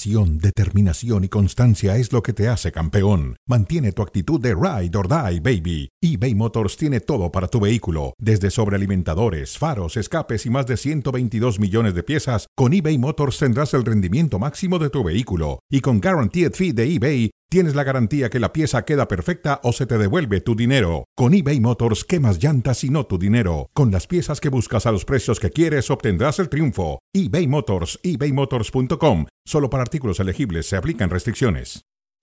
Pasión, determinación y constancia es lo que te hace campeón. Mantiene tu actitud de ride or die, baby. eBay Motors tiene todo para tu vehículo, desde sobrealimentadores, faros, escapes y más de 122 millones de piezas. Con eBay Motors tendrás el rendimiento máximo de tu vehículo. Y con Guaranteed Fee de eBay, tienes la garantía que la pieza queda perfecta o se te devuelve tu dinero. Con eBay Motors, quemas llantas y no tu dinero. Con las piezas que buscas a los precios que quieres, obtendrás el triunfo. eBay Motors, ebaymotors.com. Solo para artículos elegibles se aplican restricciones.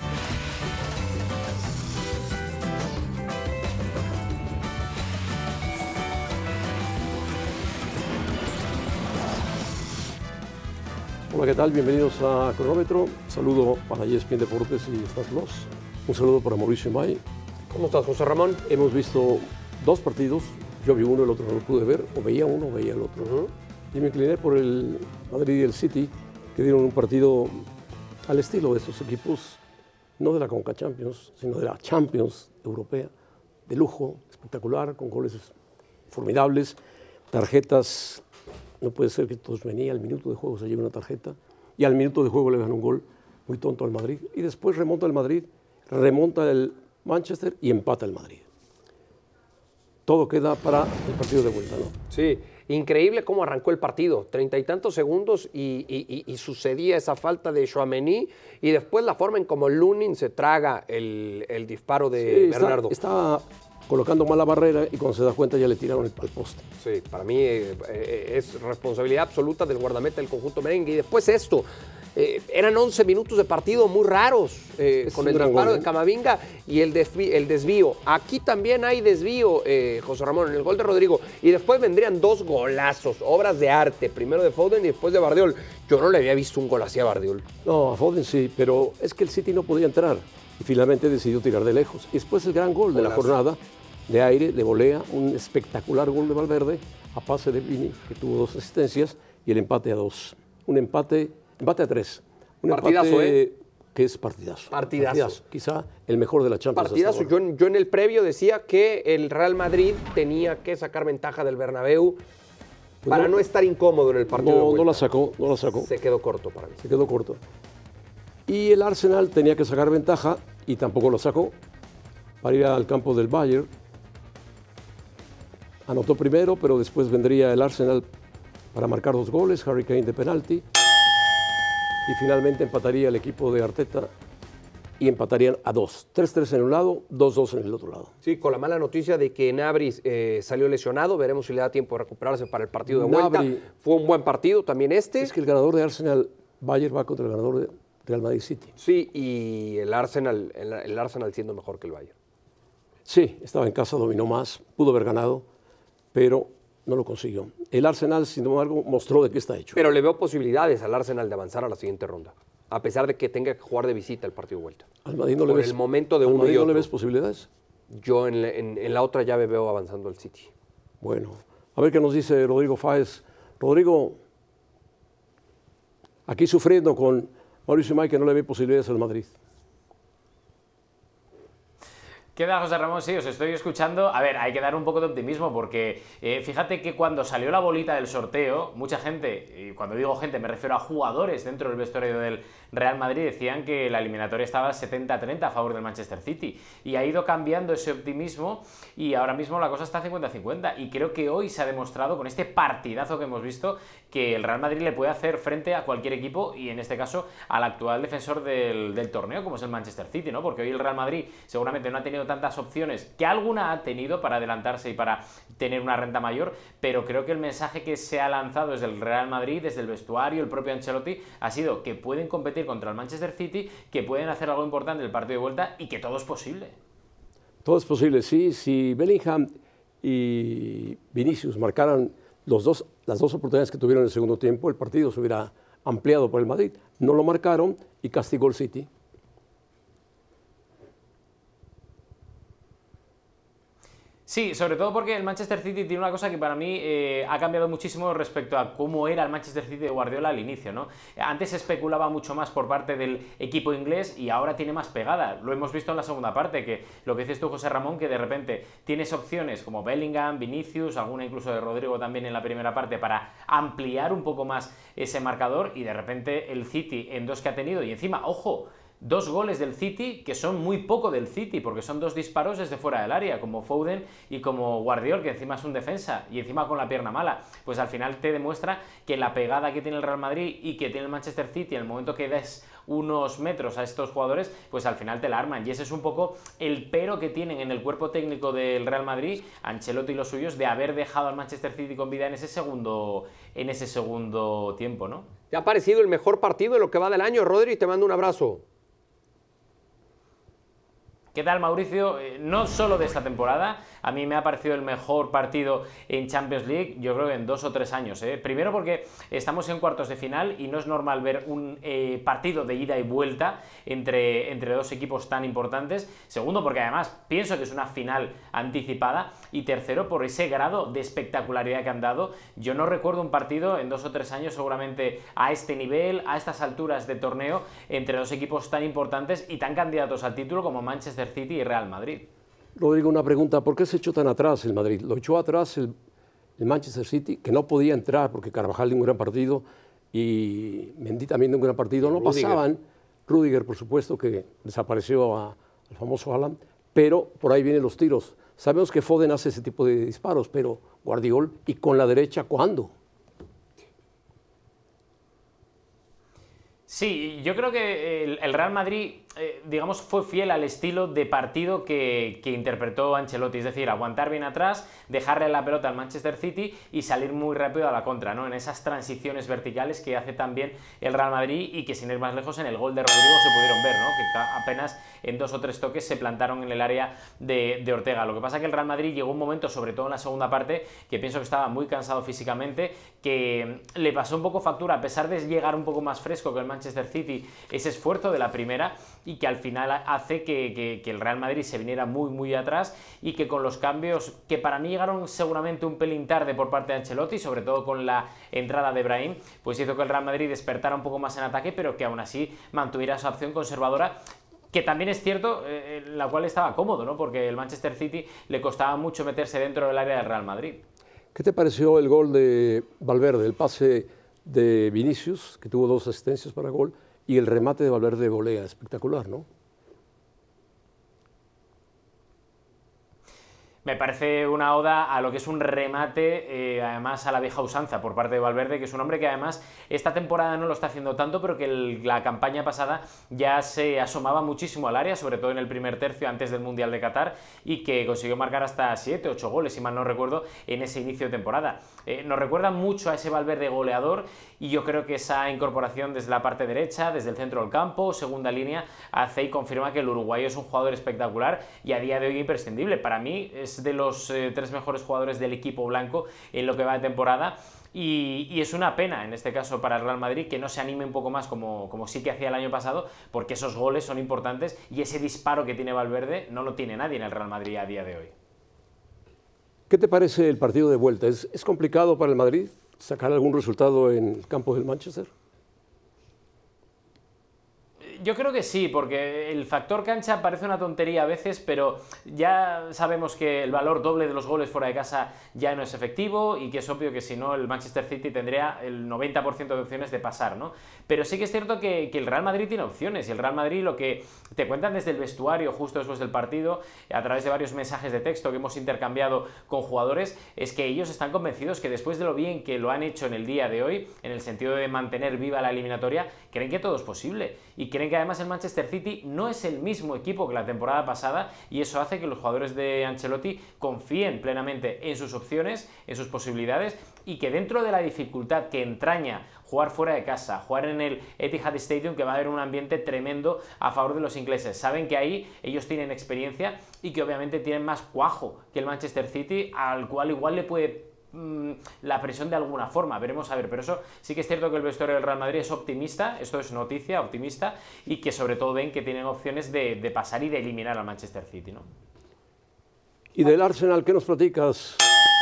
Hola, ¿qué tal? Bienvenidos a Cronómetro. Saludo para ESPN Deportes y Star Plus. Un saludo para Mauricio May. ¿Cómo estás, José Ramón? Hemos visto dos partidos. Yo vi uno, el otro no lo pude ver. O veía uno o veía el otro. Y me incliné por el Madrid y el City, que dieron un partido al estilo de estos equipos, no de la Conca Champions, sino de la Champions europea, de lujo, espectacular, con goles formidables, tarjetas. No puede ser que todos venían, al minuto de juego se lleve una tarjeta y al minuto de juego le dan un gol muy tonto al Madrid. Y después remonta el Madrid, remonta el Manchester y empata el Madrid. Todo queda para el partido de vuelta, ¿no? Sí, increíble cómo arrancó el partido. 30 y tantos segundos y sucedía esa falta de Tchouaméni y después la forma en como Lunin se traga el disparo de Bernardo. Está colocando mal la barrera y cuando se da cuenta ya le tiraron al poste. Sí, para mí es responsabilidad absoluta del guardameta del conjunto merengue. Y después esto, eran 11 minutos de partido muy raros con el disparo de Camavinga y el desvío. Aquí también hay desvío, José Ramón, en el gol de Rodrigo. Y después vendrían dos golazos, obras de arte, primero de Foden y después de Bardiol. Yo no le había visto un gol así a Bardiol. No, a Foden sí, pero es que el City no podía entrar y finalmente decidió tirar de lejos. Y después el gran gol de la jornada, de aire, de volea, un espectacular gol de Valverde, a pase de Vini, que tuvo 2 asistencias, y el empate a 2. Un empate a 3. Un partidazo, empate que es partidazo. Partidazo. Quizá el mejor de la Champions. Partidazo. Yo en el previo decía que el Real Madrid tenía que sacar ventaja del Bernabéu para no estar incómodo en el partido de vuelta. No la sacó. Se quedó corto para mí. Se quedó corto. Y el Arsenal tenía que sacar ventaja y tampoco lo sacó para ir al campo del Bayern. Anotó primero, pero después vendría el Arsenal para marcar 2 goles, Harry Kane de penalti. Y finalmente empataría el equipo de Arteta y empatarían a 2. 3-3 en un lado, 2-2 en el otro lado. Sí, con la mala noticia de que Gnabry salió lesionado. Veremos si le da tiempo de recuperarse para el partido de vuelta. Fue un buen partido también este. Es que el ganador de Arsenal Bayern va contra el ganador de Real Madrid City. Sí, y el Arsenal siendo mejor que el Bayern. Sí, estaba en casa, dominó más, pudo haber ganado, pero no lo consiguió. El Arsenal, sin embargo, mostró de qué está hecho. Pero le veo posibilidades al Arsenal de avanzar a la siguiente ronda, a pesar de que tenga que jugar de visita el partido de vuelta. Al Madrid no le ves, el momento de uno y Madrid otro. ¿No le ves posibilidades? Yo en la otra llave veo avanzando el City. Bueno, a ver qué nos dice Rodrigo Fáez. Rodrigo, aquí sufriendo con Mauricio May, que no le ve posibilidades al Madrid. ¿Qué tal, José Ramón? Sí, os estoy escuchando. A ver, hay que dar un poco de optimismo porque fíjate que cuando salió la bolita del sorteo, mucha gente, y cuando digo gente me refiero a jugadores dentro del vestuario del Real Madrid, decían que la eliminatoria estaba 70-30 a favor del Manchester City. Y ha ido cambiando ese optimismo y ahora mismo la cosa está 50-50. Y creo que hoy se ha demostrado con este partidazo que hemos visto que el Real Madrid le puede hacer frente a cualquier equipo y en este caso al actual defensor del torneo como es el Manchester City, ¿no? Porque hoy el Real Madrid seguramente no ha tenido tantas opciones, que alguna ha tenido para adelantarse y para tener una renta mayor, pero creo que el mensaje que se ha lanzado desde el Real Madrid, desde el vestuario, el propio Ancelotti, ha sido que pueden competir contra el Manchester City, que pueden hacer algo importante en el partido de vuelta y que todo es posible. Todo es posible, sí. Si Bellingham y Vinicius marcaran las dos oportunidades que tuvieron en el segundo tiempo, el partido se hubiera ampliado por el Madrid. No lo marcaron y castigó el City. Sí, sobre todo porque el Manchester City tiene una cosa que para mí ha cambiado muchísimo respecto a cómo era el Manchester City de Guardiola al inicio, ¿no? Antes se especulaba mucho más por parte del equipo inglés y ahora tiene más pegada. Lo hemos visto en la segunda parte, que lo que dices tú, José Ramón, que de repente tienes opciones como Bellingham, Vinicius, alguna incluso de Rodrigo también en la primera parte para ampliar un poco más ese marcador, y de repente el City en dos que ha tenido, y encima, ojo, 2 goles del City que son muy poco del City, porque son 2 disparos desde fuera del área, como Foden y como Guardiola, que encima es un defensa y encima con la pierna mala. Pues al final te demuestra que la pegada que tiene el Real Madrid y que tiene el Manchester City, en el momento que des unos metros a estos jugadores, pues al final te la arman. Y ese es un poco el pero que tienen en el cuerpo técnico del Real Madrid, Ancelotti y los suyos, de haber dejado al Manchester City con vida en ese segundo tiempo, ¿no? ¿Te ha parecido el mejor partido de lo que va del año, Rodri? Te mando un abrazo. ¿Qué tal, Mauricio? No solo de esta temporada, a mí me ha parecido el mejor partido en Champions League, yo creo que en 2 o 3 años. Primero porque estamos en cuartos de final y no es normal ver un partido de ida y vuelta entre dos equipos tan importantes. Segundo porque además pienso que es una final anticipada. Y tercero por ese grado de espectacularidad que han dado. Yo no recuerdo un partido en 2 o 3 años seguramente a este nivel, a estas alturas de torneo, entre dos equipos tan importantes y tan candidatos al título como Manchester City y Real Madrid. Rodrigo, una pregunta, ¿por qué se echó tan atrás el Madrid? Lo echó atrás el Manchester City, que no podía entrar porque Carvajal dio un gran partido y Mendy también dio un gran partido. No pasaban, Rüdiger, por supuesto, que desapareció al famoso Haaland, pero por ahí vienen los tiros. Sabemos que Foden hace ese tipo de disparos, pero Guardiola, ¿y con la derecha cuándo? Sí, yo creo que el Real Madrid, digamos, fue fiel al estilo de partido que interpretó Ancelotti, es decir, aguantar bien atrás, dejarle la pelota al Manchester City y salir muy rápido a la contra, ¿no? En esas transiciones verticales que hace también el Real Madrid y que, sin ir más lejos, en el gol de Rodrigo se pudieron ver, ¿no? Que apenas en 2 o 3 toques se plantaron en el área de Ortega. Lo que pasa es que el Real Madrid llegó un momento, sobre todo en la segunda parte, que pienso que estaba muy cansado físicamente, que le pasó un poco factura, a pesar de llegar un poco más fresco que el Manchester City, ese esfuerzo de la primera, y que al final hace que el Real Madrid se viniera muy atrás y que con los cambios, que para mí llegaron seguramente un pelín tarde por parte de Ancelotti, sobre todo con la entrada de Brahim, pues hizo que el Real Madrid despertara un poco más en ataque, pero que aún así mantuviera esa opción conservadora, que también es cierto, en la cual estaba cómodo, ¿no? Porque el Manchester City le costaba mucho meterse dentro del área del Real Madrid. ¿Qué te pareció el gol de Valverde, el pase de Vinicius, que tuvo 2 asistencias para gol, y el remate de Valverde de volea? Espectacular, ¿no? Me parece una oda a lo que es un remate, además a la vieja usanza por parte de Valverde, que es un hombre que además esta temporada no lo está haciendo tanto, pero que la campaña pasada ya se asomaba muchísimo al área, sobre todo en el primer tercio antes del Mundial de Qatar, y que consiguió marcar hasta 7, 8 goles, si mal no recuerdo, en ese inicio de temporada. Nos recuerda mucho a ese Valverde goleador, y yo creo que esa incorporación desde la parte derecha, desde el centro del campo, segunda línea, hace y confirma que el uruguayo es un jugador espectacular y a día de hoy imprescindible. Para mí es de los 3 mejores jugadores del equipo blanco en lo que va de temporada, y es una pena en este caso para el Real Madrid que no se anime un poco más como sí que hacía el año pasado, porque esos goles son importantes y ese disparo que tiene Valverde no lo tiene nadie en el Real Madrid a día de hoy. ¿Qué te parece el partido de vuelta? ¿Es complicado para el Madrid sacar algún resultado en el campo del Manchester? Yo creo que sí, porque el factor cancha parece una tontería a veces, pero ya sabemos que el valor doble de los goles fuera de casa ya no es efectivo, y que es obvio que si no el Manchester City tendría el 90% de opciones de pasar, ¿no? Pero sí que es cierto que el Real Madrid tiene opciones, y el Real Madrid, lo que te cuentan desde el vestuario justo después del partido, a través de varios mensajes de texto que hemos intercambiado con jugadores, es que ellos están convencidos que después de lo bien que lo han hecho en el día de hoy, en el sentido de mantener viva la eliminatoria, creen que todo es posible, y creen que además el Manchester City no es el mismo equipo que la temporada pasada, y eso hace que los jugadores de Ancelotti confíen plenamente en sus opciones, en sus posibilidades, y que dentro de la dificultad que entraña jugar fuera de casa, jugar en el Etihad Stadium, que va a haber un ambiente tremendo a favor de los ingleses, saben que ahí ellos tienen experiencia y que obviamente tienen más cuajo que el Manchester City, al cual igual le puede la presión de alguna forma, veremos a ver, pero eso sí que es cierto que el vestuario del Real Madrid es optimista, esto es noticia, optimista, y que sobre todo ven que tienen opciones de pasar y de eliminar al Manchester City, ¿no? ¿Y del Arsenal qué nos platicas?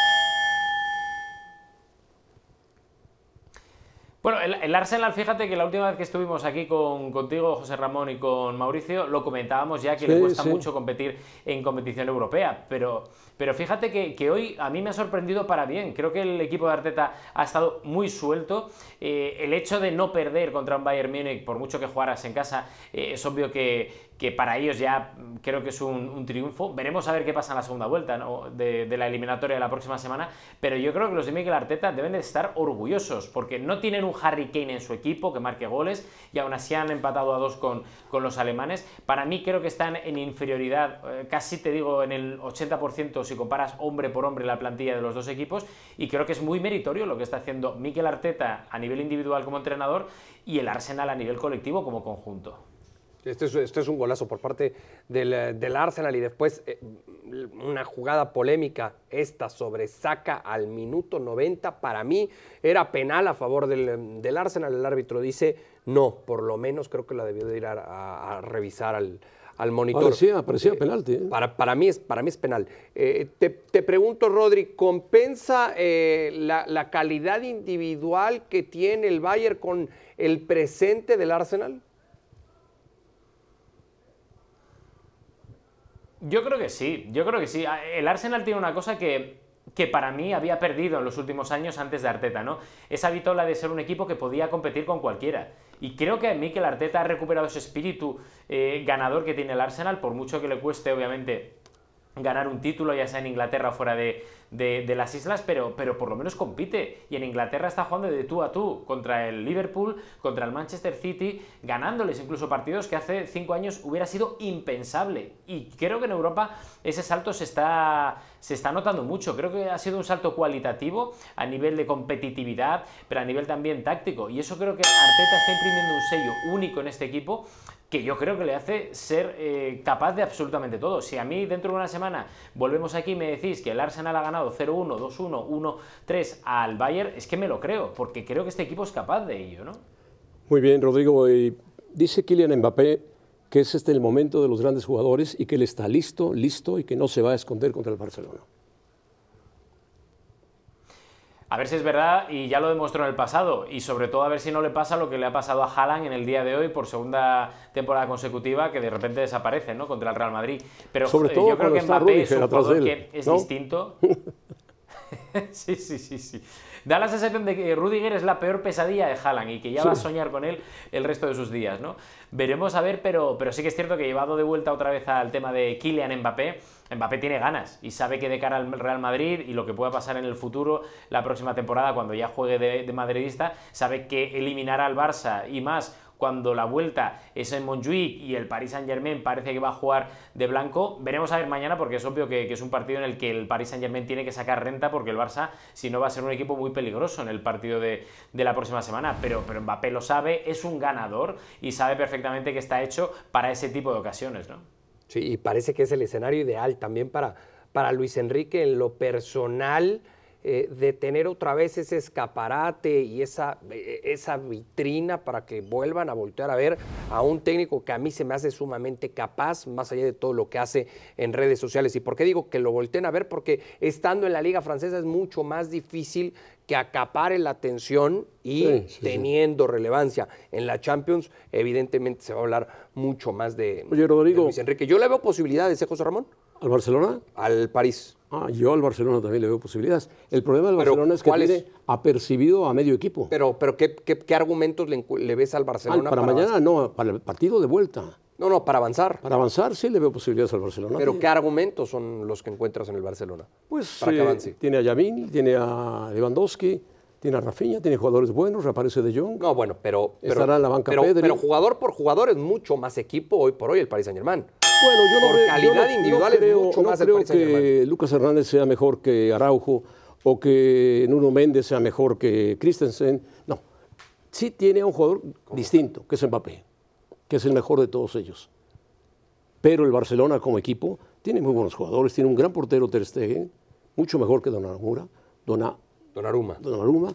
Bueno, el Arsenal, fíjate que la última vez que estuvimos aquí contigo, José Ramón, y con Mauricio, lo comentábamos ya que le cuesta mucho competir en competición europea, pero fíjate que hoy a mí me ha sorprendido para bien. Creo que el equipo de Arteta ha estado muy suelto. El hecho de no perder contra un Bayern Múnich, por mucho que jugaras en casa, es obvio que para ellos ya creo que es un triunfo. Veremos a ver qué pasa en la segunda vuelta, ¿no? de la eliminatoria de la próxima semana, pero yo creo que los de Mikel Arteta deben de estar orgullosos, porque no tienen un Harry Kane en su equipo que marque goles, y aún así han empatado a 2 con los alemanes. Para mí creo que están en inferioridad, casi te digo en el 80% si comparas hombre por hombre la plantilla de los dos equipos, y creo que es muy meritorio lo que está haciendo Mikel Arteta a nivel individual como entrenador y el Arsenal a nivel colectivo como conjunto. Este es un golazo por parte del Arsenal, y después una jugada polémica, esta sobre Saka al minuto 90, para mí era penal a favor del Arsenal. El árbitro dice no, por lo menos creo que la debió de ir a revisar al monitor. Parecía penalti. Para mí es penal. Te pregunto, Rodri, ¿compensa la calidad individual que tiene el Bayern con el presente del Arsenal? Yo creo que sí. El Arsenal tiene una cosa que para mí había perdido en los últimos años antes de Arteta, ¿no? Esa vitola de ser un equipo que podía competir con cualquiera. Y creo que Mikel Arteta ha recuperado ese espíritu ganador que tiene el Arsenal, por mucho que le cueste, obviamente, ganar un título, ya sea en Inglaterra o fuera de las islas, pero por lo menos compite. Y en Inglaterra está jugando de tú a tú contra el Liverpool, contra el Manchester City, ganándoles incluso partidos que hace 5 años hubiera sido impensable. Y creo que en Europa ese salto se está notando mucho. Creo que ha sido un salto cualitativo a nivel de competitividad, pero a nivel también táctico. Y eso creo que Arteta está imprimiendo un sello único en este equipo, que yo creo que le hace ser capaz de absolutamente todo. Si a mí dentro de una semana volvemos aquí y me decís que el Arsenal ha ganado 0-1, 2-1, 1-3 al Bayern, es que me lo creo, porque creo que este equipo es capaz de ello, ¿no? Muy bien, Rodrigo. Dice Kylian Mbappé que es el momento de los grandes jugadores y que él está listo y que no se va a esconder contra el Barcelona. A ver si es verdad, y ya lo demostró en el pasado, y sobre todo a ver si no le pasa lo que le ha pasado a Haaland en el día de hoy por segunda temporada consecutiva, que de repente desaparece, ¿no?, contra el Real Madrid. Pero sobre todo yo creo que Mbappé es un jugador que es, ¿no?, distinto. Sí. Da la sensación de que Rüdiger es la peor pesadilla de Haaland y que ya va a soñar con él el resto de sus días, ¿no? Veremos a ver, pero sí que es cierto que llevado de vuelta otra vez al tema de Kylian Mbappé, Mbappé tiene ganas y sabe que de cara al Real Madrid y lo que pueda pasar en el futuro, la próxima temporada, cuando ya juegue de madridista, sabe que eliminará al Barça, y más cuando la vuelta es en Montjuïc y el Paris Saint-Germain parece que va a jugar de blanco. Veremos a ver mañana, porque es obvio que es un partido en el que el Paris Saint-Germain tiene que sacar renta, porque el Barça, si no, va a ser un equipo muy peligroso en el partido de la próxima semana. Pero Mbappé lo sabe, es un ganador y sabe perfectamente que está hecho para ese tipo de ocasiones, ¿no? Sí, y parece que es el escenario ideal también para Luis Enrique en lo personal, de tener otra vez ese escaparate y esa vitrina para que vuelvan a voltear a ver a un técnico que a mí se me hace sumamente capaz, más allá de todo lo que hace en redes sociales. ¿Y por qué digo que lo volteen a ver? Porque estando en la Liga Francesa es mucho más difícil que acapare la atención, y teniendo relevancia en la Champions, evidentemente se va a hablar mucho más de Luis Enrique. Yo le veo posibilidades, José Ramón. ¿Al Barcelona? Al París. Yo al Barcelona también le veo posibilidades. El problema del Barcelona es que tiene apercibido a medio equipo. Pero ¿qué argumentos le ves al Barcelona? Para mañana no, para el partido de vuelta. No, para avanzar. Para avanzar sí le veo posibilidades al Barcelona. ¿Pero qué argumentos son los que encuentras en el Barcelona? Pues para que avance. Tiene a Yamil, tiene a Lewandowski, tiene a Rafinha, tiene jugadores buenos, reaparece De Jong. No, bueno, pero estará en la banca Pedri. Pero jugador por jugador es mucho más equipo hoy por hoy el Paris Saint-Germain. Bueno, yo no por calidad individual es mucho más el Paris Saint-Germain. No creo que Lucas Hernández sea mejor que Araujo o que Nuno Méndez sea mejor que Christensen. No, sí tiene a un jugador distinto, que es Mbappé, que es el mejor de todos ellos. Pero el Barcelona como equipo tiene muy buenos jugadores, tiene un gran portero Ter Stegen, mucho mejor que Donnarumma,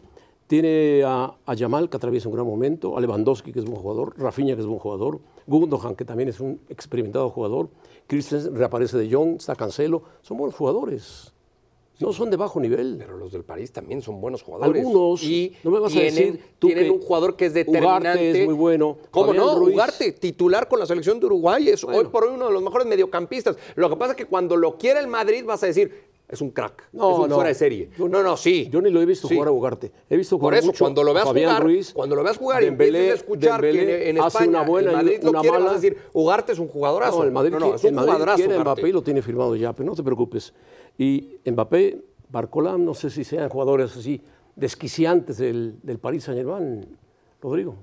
Tiene a Yamal, que atraviesa un gran momento, a Lewandowski, que es buen jugador, Rafinha, que es buen jugador, Gundogan, que también es un experimentado jugador, Christensen, reaparece de Jong, está Cancelo, son buenos jugadores. No son de bajo nivel. Pero los del París también son buenos jugadores. Algunos. Y no me vas a decir tú tienen que un jugador que es determinante. Ugarte es muy bueno. ¿Cómo Fabián no? Ruiz. Ugarte, titular con la selección de Uruguay, es Bueno. hoy por hoy uno de los mejores mediocampistas. Lo que pasa es que cuando lo quiere el Madrid vas a decir, es un crack, es un fuera de serie. Sí. Yo ni lo he visto Sí. jugar a Ugarte. He visto jugar Por eso, mucho cuando lo veas a Fabián jugar, Ruiz, cuando lo veas jugar y Dembélé, empieces a escuchar Dembélé que en hace España una buena el y Madrid lo una quiere, mala. vas a decir, Ugarte es un jugadorazo. No, el Madrid, es un Madrid jugadorazo quiere a Ugarte. Mbappé y lo tiene firmado ya, pero no te preocupes. Y Mbappé, Barcola, no sé si sean jugadores así desquiciantes del Paris Saint-Germain, Rodrigo.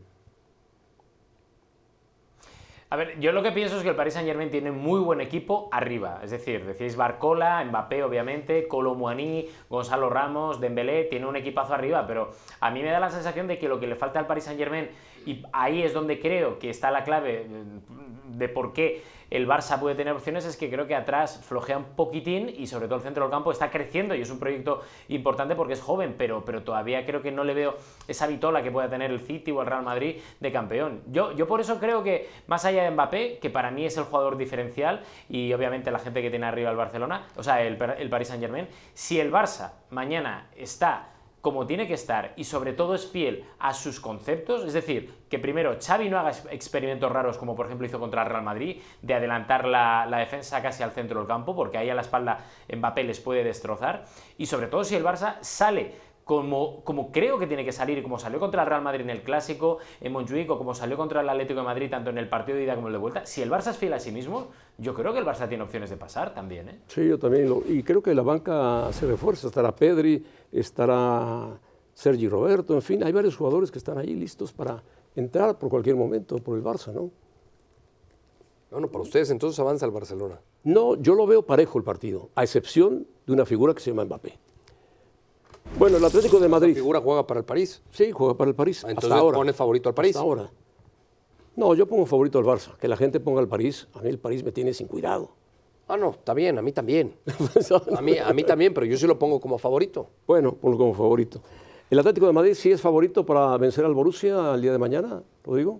A ver, yo lo que pienso es que el Paris Saint-Germain tiene muy buen equipo arriba. Es decir, decíais Barcola, Mbappé, obviamente, Kolo Muani, Gonzalo Ramos, Dembélé, tiene un equipazo arriba, pero a mí me da la sensación de que lo que le falta al Paris Saint-Germain, y ahí es donde creo que está la clave de por qué el Barça puede tener opciones, es que creo que atrás flojea un poquitín y sobre todo el centro del campo está creciendo y es un proyecto importante porque es joven, pero todavía creo que no le veo esa vitola que pueda tener el City o el Real Madrid de campeón. Yo por eso creo que, más allá de Mbappé, que para mí es el jugador diferencial y obviamente la gente que tiene arriba el Barcelona, o sea, el Paris Saint-Germain, si el Barça mañana está como tiene que estar y sobre todo es fiel a sus conceptos, es decir, que primero Xavi no haga experimentos raros como por ejemplo hizo contra el Real Madrid, de adelantar la defensa casi al centro del campo, porque ahí a la espalda Mbappé les puede destrozar, y sobre todo si el Barça sale como creo que tiene que salir, y como salió contra el Real Madrid en el Clásico, en Montjuic, o como salió contra el Atlético de Madrid tanto en el partido de ida como el de vuelta, si el Barça es fiel a sí mismo, yo creo que el Barça tiene opciones de pasar también, ¿eh? Sí, yo también. Y creo que la banca se refuerza. Estará Pedri, estará Sergi Roberto, en fin, hay varios jugadores que están ahí listos para entrar por cualquier momento por el Barça, ¿no? Bueno, para ustedes entonces avanza el Barcelona. No, yo lo veo parejo el partido, a excepción de una figura que se llama Mbappé. Bueno, el Atlético de Madrid. ¿La figura juega para el París? Sí, juega para el París. Entonces hasta ahora. ¿pones favorito al París? Hasta ahora. No, yo pongo favorito al Barça. Que la gente ponga al París. A mí el París me tiene sin cuidado. Ah, no, está bien, a mí también. A mí también, pero yo sí lo pongo como favorito. Bueno, ponlo como favorito. ¿El Atlético de Madrid sí es favorito para vencer al Borussia el día de mañana, Rodrigo?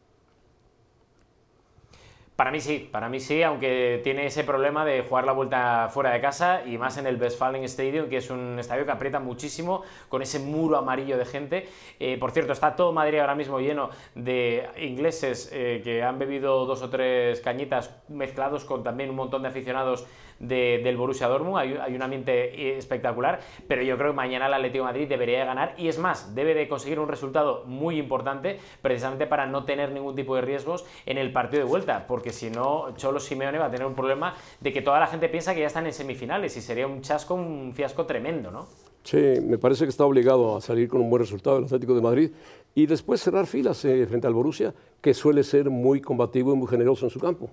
Para mí sí, aunque tiene ese problema de jugar la vuelta fuera de casa y más en el Westfalen Stadium, que es un estadio que aprieta muchísimo con ese muro amarillo de gente. Por cierto, está todo Madrid ahora mismo lleno de ingleses que han bebido 2 o 3 cañitas mezclados con también un montón de aficionados del Borussia Dortmund. Hay un ambiente espectacular, pero yo creo que mañana el Atlético de Madrid debería de ganar y es más, debe de conseguir un resultado muy importante precisamente para no tener ningún tipo de riesgos en el partido de vuelta, porque si no, Cholo Simeone va a tener un problema de que toda la gente piensa que ya están en semifinales y sería un chasco, un fiasco tremendo, ¿no? Sí, me parece que está obligado a salir con un buen resultado el Atlético de Madrid y después cerrar filas frente al Borussia, que suele ser muy combativo y muy generoso en su campo.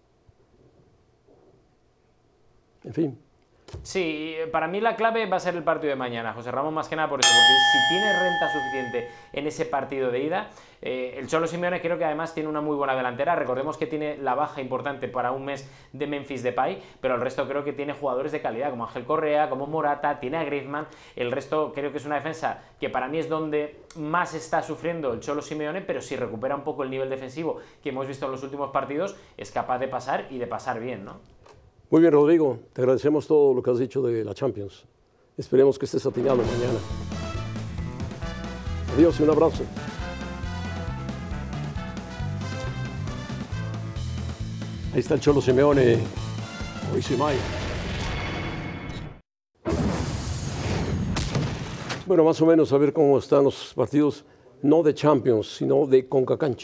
En fin. Sí, para mí la clave va a ser el partido de mañana, José Ramón, más que nada por eso, porque si tiene renta suficiente en ese partido de ida, el Cholo Simeone creo que además tiene una muy buena delantera. Recordemos que tiene la baja importante para un mes de Memphis Depay, pero el resto creo que tiene jugadores de calidad, como Ángel Correa, como Morata, tiene a Griezmann. El resto creo que es una defensa que para mí es donde más está sufriendo el Cholo Simeone, pero si recupera un poco el nivel defensivo que hemos visto en los últimos partidos, es capaz de pasar y de pasar bien, ¿no? Muy bien, Rodrigo, te agradecemos todo lo que has dicho de la Champions. Esperemos que estés atinado mañana. Adiós y un abrazo. Ahí está el Cholo Simeone, Mauricio Imay. Bueno, más o menos a ver cómo están los partidos, no de Champions, sino de CONCACAF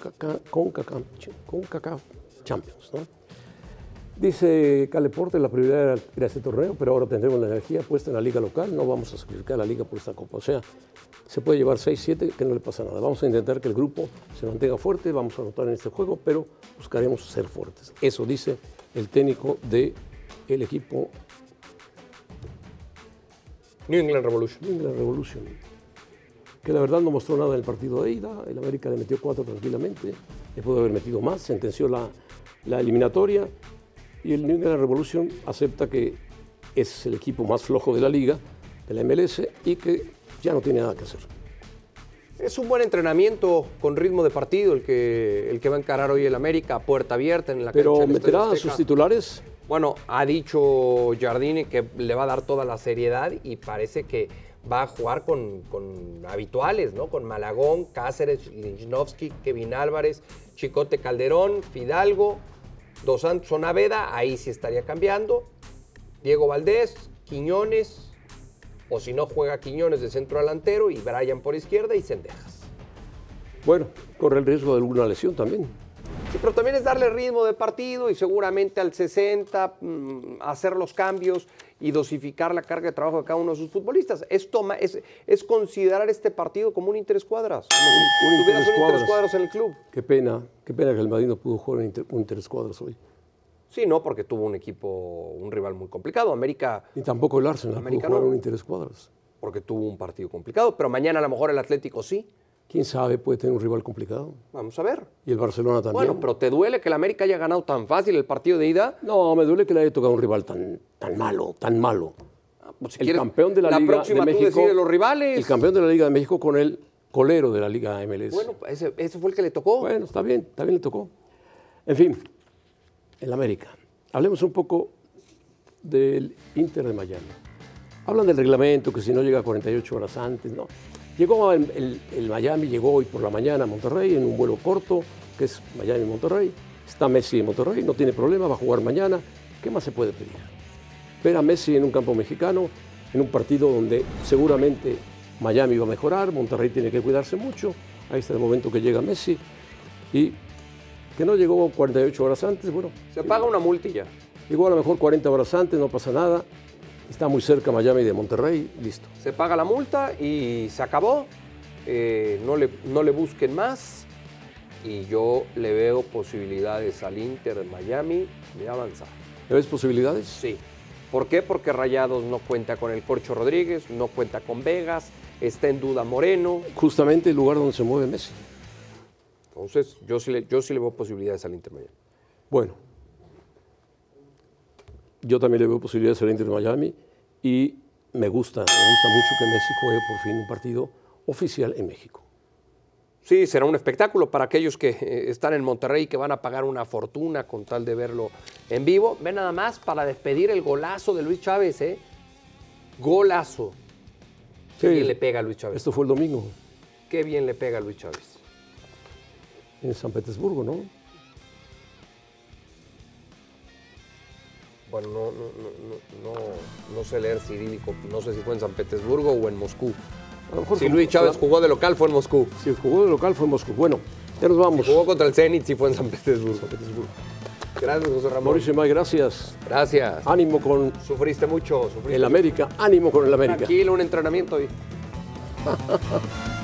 Champions, ¿no? Dice Caleporte, la prioridad era este torneo, pero ahora tendremos la energía puesta en la liga local, no vamos a sacrificar la liga por esta copa. O sea, se puede llevar 6-7, que no le pasa nada. Vamos a intentar que el grupo se mantenga fuerte, vamos a anotar en este juego, pero buscaremos ser fuertes. Eso dice el técnico del equipo New England Revolution. New England Revolution, que la verdad no mostró nada en el partido de ida. El América le metió 4 tranquilamente, le pudo haber metido más, sentenció la eliminatoria. Y el New England Revolution acepta que es el equipo más flojo de la liga, de la MLS, y que ya no tiene nada que hacer. Es un buen entrenamiento con ritmo de partido el que va a encarar hoy el América a puerta abierta en la cancha Pero del Estadio meterá a Azteca. sus titulares. Bueno, ha dicho Jardine que le va a dar toda la seriedad y parece que va a jugar con habituales, ¿no? Con Malagón, Cáceres, Lichnowsky, Kevin Álvarez, Chicote Calderón, Fidalgo, Dos Santos Naveda, ahí sí estaría cambiando. Diego Valdés, Quiñones, o si no juega Quiñones de centro delantero y Brian por izquierda y Cendejas. Bueno, corre el riesgo de alguna lesión también. Sí, pero también es darle ritmo de partido y seguramente al 60 hacer los cambios y dosificar la carga de trabajo de cada uno de sus futbolistas. Es considerar este partido como un interescuadras. Como si tuvieras un interescuadras en el club. Qué pena que el Madrid no pudo jugar un interescuadras hoy. Sí, no, porque tuvo un rival muy complicado. América. Ni tampoco el Arsenal pudo jugar un interescuadras. Porque tuvo un partido complicado, pero mañana a lo mejor el Atlético sí. ¿Quién sabe? Puede tener un rival complicado. Vamos a ver. Y el Barcelona también. Bueno, pero ¿te duele que el América haya ganado tan fácil el partido de ida? No, me duele que le haya tocado un rival tan malo. Pues si el quieres, campeón de la Liga próxima de tú México. decides los rivales. El campeón de la Liga de México con el colero de la Liga MLS. Bueno, ese fue el que le tocó. Bueno, está bien le tocó. En fin, el América. Hablemos un poco del Inter de Miami. Hablan del reglamento, que si no llega 48 horas antes, no. Llegó el Miami, llegó hoy por la mañana a Monterrey en un vuelo corto, que es Miami-Monterrey. Está Messi en Monterrey, no tiene problema, va a jugar mañana. ¿Qué más se puede pedir? Ver a Messi en un campo mexicano, en un partido donde seguramente Miami va a mejorar, Monterrey tiene que cuidarse mucho. Ahí está el momento que llega Messi. Y que no llegó 48 horas antes, bueno. Se paga una multilla. Llegó a lo mejor 40 horas antes, no pasa nada. Está muy cerca Miami de Monterrey, listo. Se paga la multa y se acabó. No le busquen más. Y yo le veo posibilidades al Inter de Miami de avanzar. ¿Le ves posibilidades? Sí. ¿Por qué? Porque Rayados no cuenta con el Corcho Rodríguez, no cuenta con Vegas, está en duda Moreno. Justamente el lugar donde se mueve Messi. Entonces, yo sí le veo posibilidades al Inter de Miami. Bueno, yo también le veo posibilidades al Inter de Miami y me gusta mucho que Messi juegue por fin un partido oficial en México. Sí, será un espectáculo para aquellos que están en Monterrey y que van a pagar una fortuna con tal de verlo en vivo. Ve nada más para despedir el golazo de Luis Chávez, ¿eh? Golazo. Qué bien le pega a Luis Chávez. Esto fue el domingo. Qué bien le pega a Luis Chávez. En San Petersburgo, ¿no? Bueno, no sé leer cirílico. No sé si fue en San Petersburgo o en Moscú. A lo mejor si Luis Chávez jugó de local, fue en Moscú. Si jugó de local, fue en Moscú. Bueno, ya nos vamos. Si jugó contra el Zenit, sí fue en San Petersburgo. Gracias, José Ramón. Mauricio May, gracias. Gracias. Ánimo con Sufriste mucho. el América. Ánimo con el América. Tranquilo, un entrenamiento hoy.